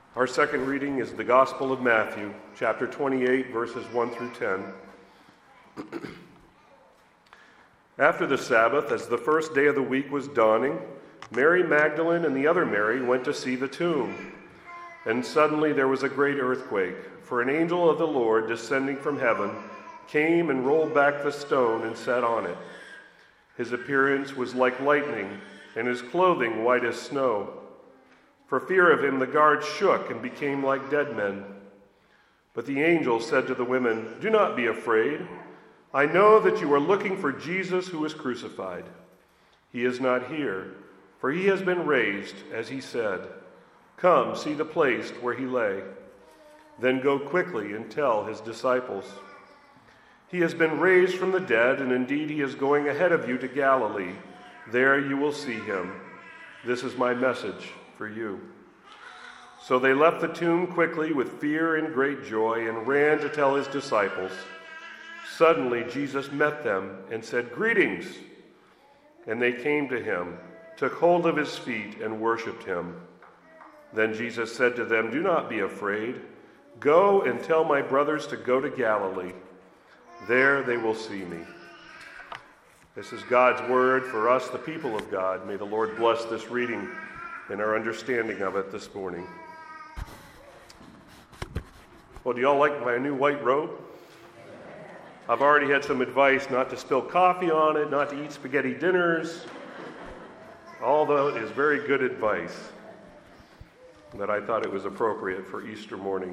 Our second reading is the Gospel of Matthew, chapter 28, verses 1 through 10. After the Sabbath, as the first day of the week was dawning, Mary Magdalene and the other Mary went to see the tomb. And suddenly there was a great earthquake, for an angel of the Lord, descending from heaven, came and rolled back the stone and sat on it. His appearance was like lightning, and his clothing white as snow. For fear of him, the guards shook and became like dead men. But the angel said to the women, "Do not be afraid. I know that you are looking for Jesus who was crucified. He is not here, for he has been raised, as he said. Come, see the place where he lay. Then go quickly and tell his disciples. He has been raised from the dead, and indeed he is going ahead of you to Galilee. There you will see him. This is my message for you." So they left the tomb quickly with fear and great joy and ran to tell his disciples. Suddenly Jesus met them and said, "Greetings!" And they came to him, took hold of his feet, and worshipped him. Then Jesus said to them, "Do not be afraid. Go and tell my brothers to go to Galilee. There they will see me." This is God's word for us, the people of God. May the Lord bless this reading and our understanding of it this morning. Well, do y'all like my new white robe? I've already had some advice not to spill coffee on it, not to eat spaghetti dinners, although it is very good advice that I thought it was appropriate for Easter morning.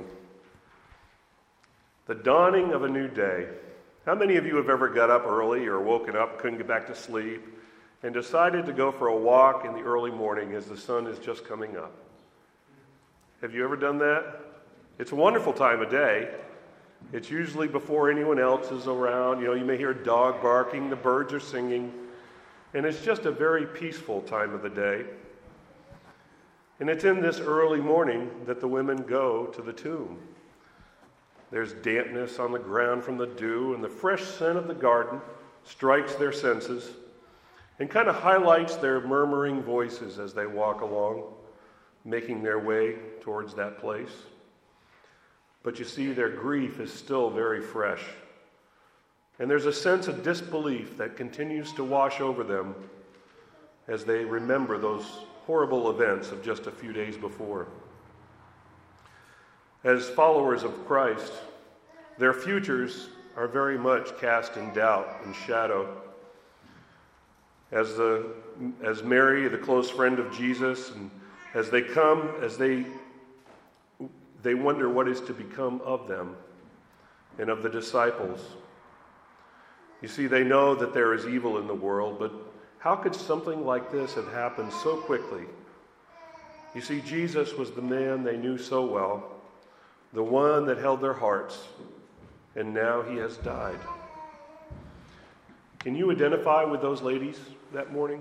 The dawning of a new day. How many of you have ever got up early or woken up, couldn't get back to sleep, and decided to go for a walk in the early morning as the sun is just coming up? Have you ever done that? It's a wonderful time of day. It's usually before anyone else is around. You may hear a dog barking, the birds are singing, and it's just a very peaceful time of the day. And it's in this early morning that the women go to the tomb. There's dampness on the ground from the dew, and the fresh scent of the garden strikes their senses and kind of highlights their murmuring voices as they walk along, making their way towards that place. But you see, their grief is still very fresh. And there's a sense of disbelief that continues to wash over them as they remember those horrible events of just a few days before. As followers of Christ, their futures are very much cast in doubt and shadow. As Mary, the close friend of Jesus, and as they come, they wonder what is to become of them and of the disciples. You see, they know that there is evil in the world, but how could something like this have happened so quickly? You see, Jesus was the man they knew so well, the one that held their hearts, and now he has died. Can you identify with those ladies that morning?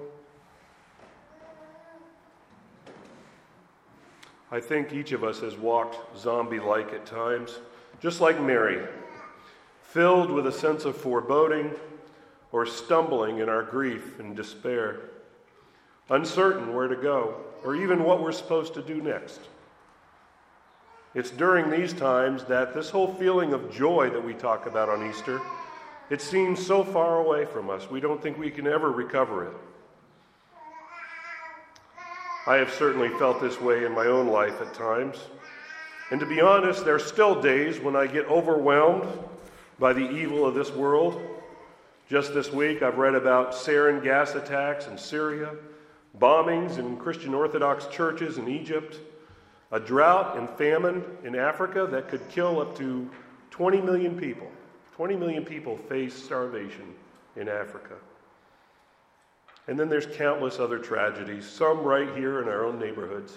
I think each of us has walked zombie-like at times, just like Mary, filled with a sense of foreboding or stumbling in our grief and despair, uncertain where to go or even what we're supposed to do next. It's during these times that this whole feeling of joy that we talk about on Easter, it seems so far away from us. We don't think we can ever recover it. I have certainly felt this way in my own life at times. And to be honest, there are still days when I get overwhelmed by the evil of this world. Just this week, I've read about sarin gas attacks in Syria, bombings in Christian Orthodox churches in Egypt, a drought and famine in Africa that could kill up to 20 million people. 20 million people face starvation in Africa. And then there's countless other tragedies, some right here in our own neighborhoods.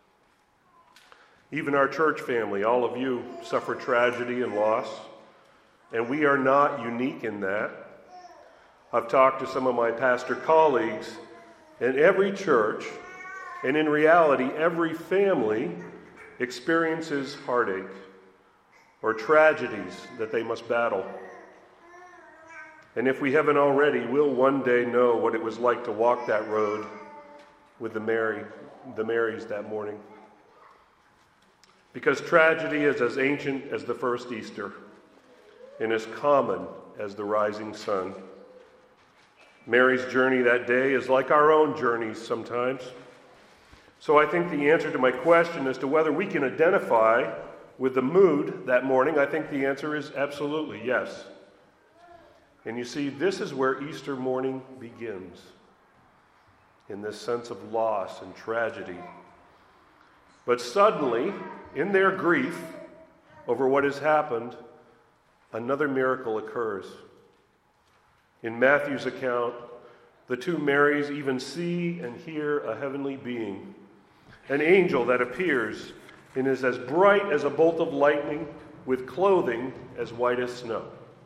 Even our church family, all of you, suffer tragedy and loss, and we are not unique in that. I've talked to some of my pastor colleagues, and every church, and in reality, every family experiences heartache or tragedies that they must battle. And if we haven't already, we'll one day know what it was like to walk that road with the Marys that morning. because tragedy is as ancient as the first Easter and as common as the rising sun. Mary's journey that day is like our own journeys sometimes. So I think the answer to my question as to whether we can identify with the mood that morning, I think the answer is absolutely yes. And you see, this is where Easter morning begins, in this sense of loss and tragedy. But suddenly, in their grief over what has happened, another miracle occurs. In Matthew's account, the two Marys even see and hear a heavenly being, an angel that appears and is as bright as a bolt of lightning, with clothing as white as snow.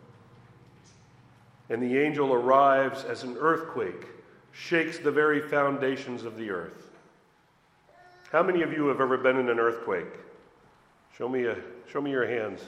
And the angel arrives as an earthquake, shakes the very foundations of the earth. How many of you have ever been in an earthquake? Show me your hands.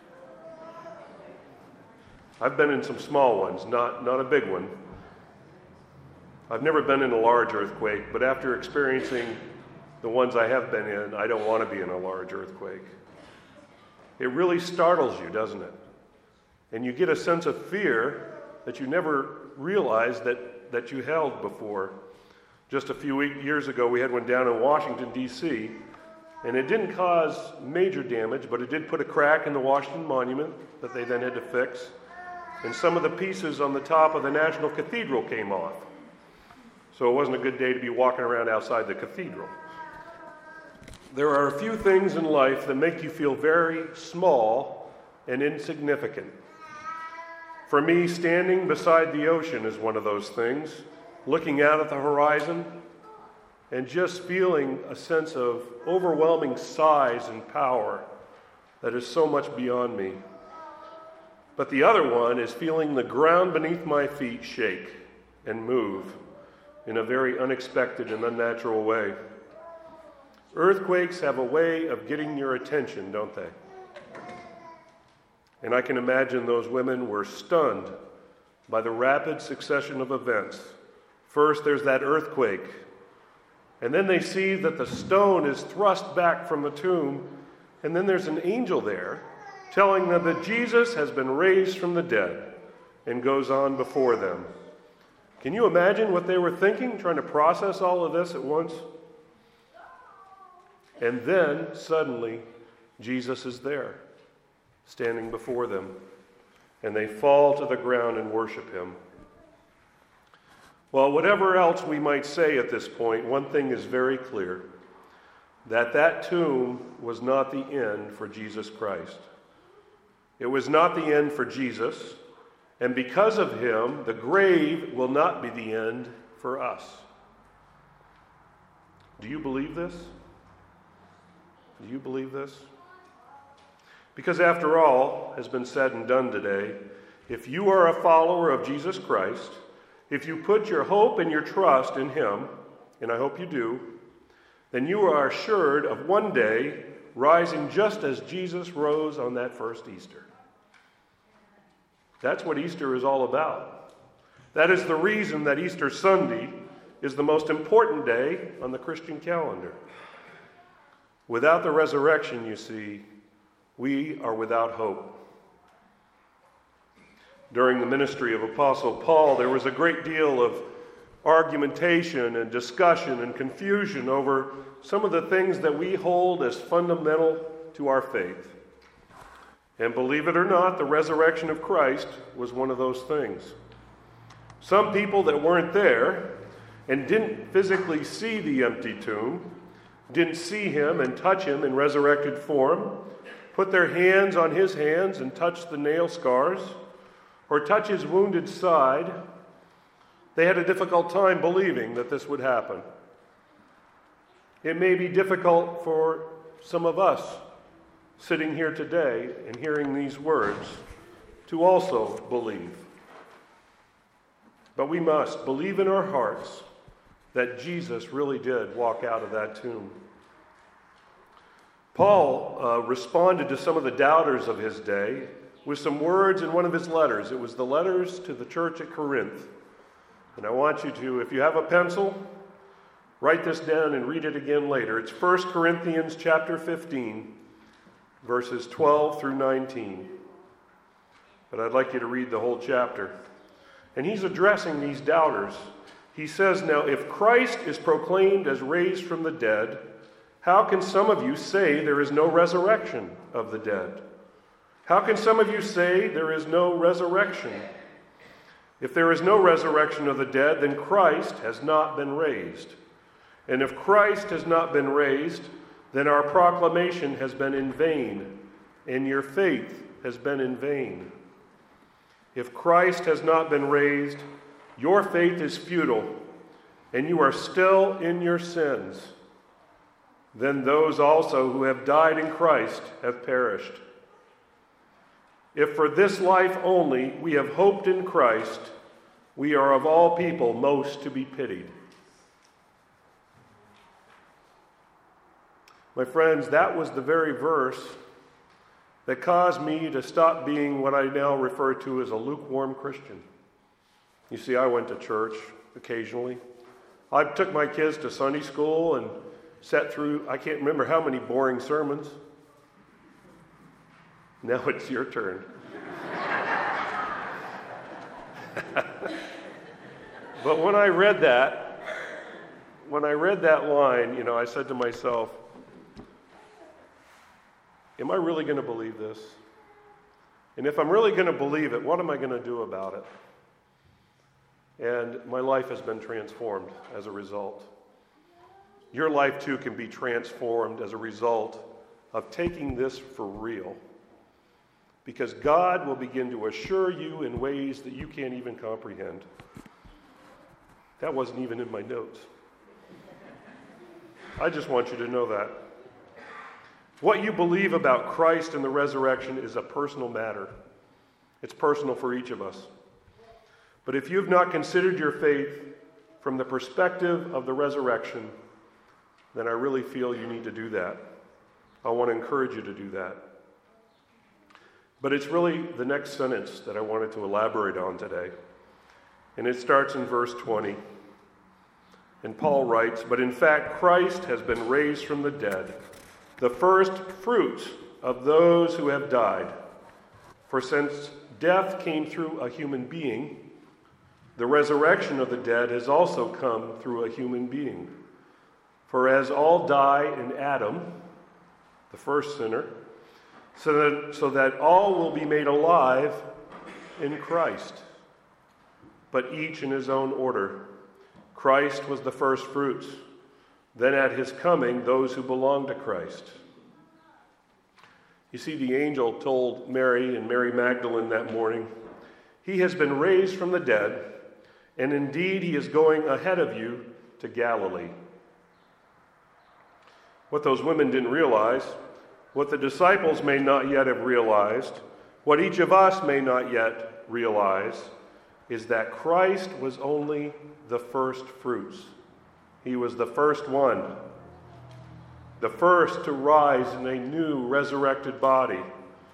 I've been in some small ones, not a big one. I've never been in a large earthquake, but after experiencing the ones I have been in, I don't want to be in a large earthquake. It really startles you, doesn't it? And you get a sense of fear that you never realized that you held before. Just a few years ago, we had one down in Washington, D.C., and it didn't cause major damage, but it did put a crack in the Washington Monument that they then had to fix. And some of the pieces on the top of the National Cathedral came off. So it wasn't a good day to be walking around outside the cathedral. There are a few things in life that make you feel very small and insignificant. For me, standing beside the ocean is one of those things, looking out at the horizon and just feeling a sense of overwhelming size and power that is so much beyond me. But the other one is feeling the ground beneath my feet shake and move in a very unexpected and unnatural way. Earthquakes have a way of getting your attention, don't they? And I can imagine those women were stunned by the rapid succession of events. First, there's that earthquake, and then they see that the stone is thrust back from the tomb, and then there's an angel there telling them that Jesus has been raised from the dead and goes on before them. Can you imagine what they were thinking, trying to process all of this at once? And then, suddenly, Jesus is there, standing before them, and they fall to the ground and worship him. Well, whatever else we might say at this point, one thing is very clear, that tomb was not the end for Jesus Christ. It was not the end for Jesus, and because of him, the grave will not be the end for us. Do you believe this? Do you believe this? Because after all has been said and done today, if you are a follower of Jesus Christ, if you put your hope and your trust in him, and I hope you do, then you are assured of one day rising just as Jesus rose on that first Easter. That's what Easter is all about. That is the reason that Easter Sunday is the most important day on the Christian calendar. Without the resurrection, you see, we are without hope. During the ministry of Apostle Paul, there was a great deal of argumentation and discussion and confusion over some of the things that we hold as fundamental to our faith. And believe it or not, the resurrection of Christ was one of those things. Some people that weren't there and didn't physically see the empty tomb, didn't see him and touch him in resurrected form, put their hands on his hands and touch the nail scars, or touch his wounded side, they had a difficult time believing that this would happen. It may be difficult for some of us sitting here today and hearing these words to also believe. But we must believe in our hearts that Jesus really did walk out of that tomb. Paul responded to some of the doubters of his day with some words in one of his letters. It was the letters to the church at Corinth. And I want you to, if you have a pencil, write this down and read it again later. It's 1 Corinthians chapter 15, verses 12 through 19. But I'd like you to read the whole chapter. And he's addressing these doubters. He says, "Now, if Christ is proclaimed as raised from the dead, how can some of you say there is no resurrection of the dead? How can some of you say there is no resurrection? If there is no resurrection of the dead, then Christ has not been raised. And if Christ has not been raised, then our proclamation has been in vain, and your faith has been in vain. If Christ has not been raised, your faith is futile, and you are still in your sins. Then those also who have died in Christ have perished. If for this life only we have hoped in Christ, we are of all people most to be pitied." My friends, that was the very verse that caused me to stop being what I now refer to as a lukewarm Christian. You see, I went to church occasionally. I took my kids to Sunday school and sat through, I can't remember how many boring sermons. Now it's your turn. But when I read that line, I said to myself, am I really going to believe this? And if I'm really going to believe it, what am I going to do about it? And my life has been transformed as a result. Your life too can be transformed as a result of taking this for real. Because God will begin to assure you in ways that you can't even comprehend. That wasn't even in my notes. I just want you to know that. What you believe about Christ and the resurrection is a personal matter. It's personal for each of us. But if you've not considered your faith from the perspective of the resurrection, then I really feel you need to do that. I want to encourage you to do that. But it's really the next sentence that I wanted to elaborate on today. And it starts in verse 20. And Paul writes, "But in fact, Christ has been raised from the dead, the first fruits of those who have died. For since death came through a human being, the resurrection of the dead has also come through a human being. For as all die in Adam, the first sinner, so that all will be made alive in Christ, but each in his own order. Christ was the first fruits, then at his coming, those who belong to Christ." You see, the angel told Mary and Mary Magdalene that morning, "He has been raised from the dead, and indeed he is going ahead of you to Galilee." What those women didn't realize, what the disciples may not yet have realized, what each of us may not yet realize, is that Christ was only the first fruits. He was the first one, the first to rise in a new resurrected body.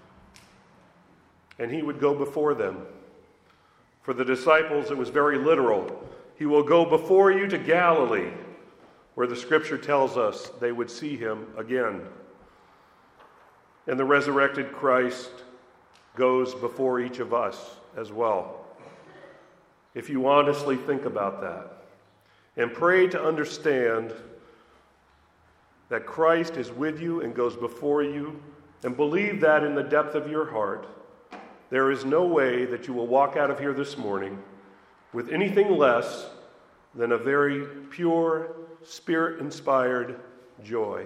And he would go before them. For the disciples, it was very literal. He will go before you to Galilee, where the scripture tells us they would see him again. And the resurrected Christ goes before each of us as well. If you honestly think about that and pray to understand that Christ is with you and goes before you, and believe that in the depth of your heart, there is no way that you will walk out of here this morning with anything less than a very pure, Spirit-inspired joy.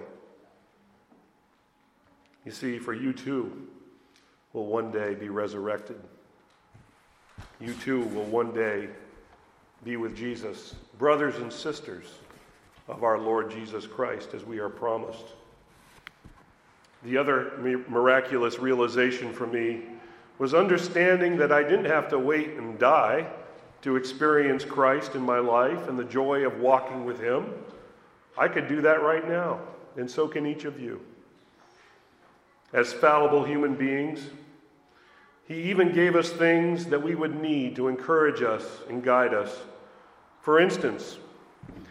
You see, for you too will one day be resurrected. You too will one day be with Jesus, brothers and sisters of our Lord Jesus Christ, as we are promised. The other miraculous realization for me was understanding that I didn't have to wait and die to experience Christ in my life and the joy of walking with him. I could do that right now, and so can each of you. As fallible human beings, he even gave us things that we would need to encourage us and guide us. For instance,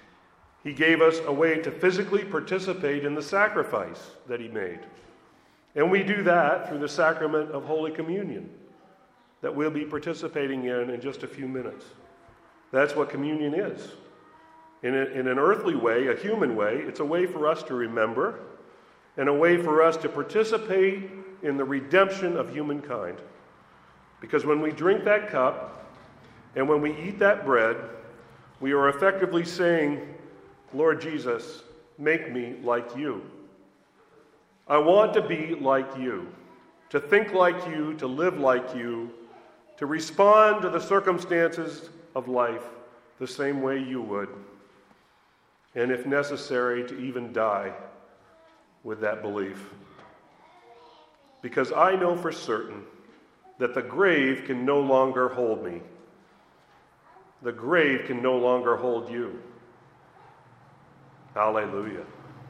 he gave us a way to physically participate in the sacrifice that he made. And we do that through the sacrament of Holy Communion that we'll be participating in just a few minutes. That's what communion is. In an earthly way, a human way, it's a way for us to remember and a way for us to participate in the redemption of humankind. Because when we drink that cup and when we eat that bread, we are effectively saying, Lord Jesus, make me like you. I want to be like you, to think like you, to live like you, to respond to the circumstances of life the same way you would, and if necessary, to even die with that belief. Because I know for certain that the grave can no longer hold me. The grave can no longer hold you. Hallelujah.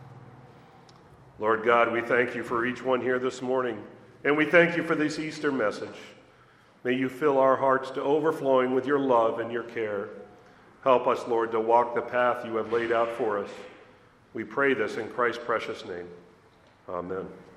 Lord God, we thank you for each one here this morning, and we thank you for this Easter message. May you fill our hearts to overflowing with your love and your care. Help us, Lord, to walk the path you have laid out for us. We pray this in Christ's precious name. Amen.